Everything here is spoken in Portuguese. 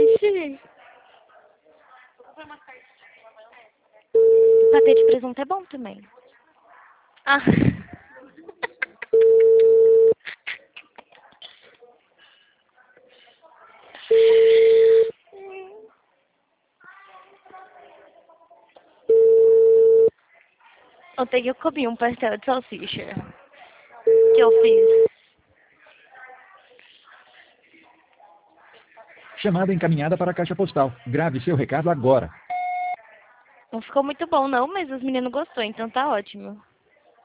sanduíche. Patê de presunto é bom também. Ah. Ontem eu comi um pastel de salsicha que eu fiz. Chamada encaminhada para a caixa postal. Grave seu recado agora. Não ficou muito bom não, mas os meninos gostou, então tá ótimo.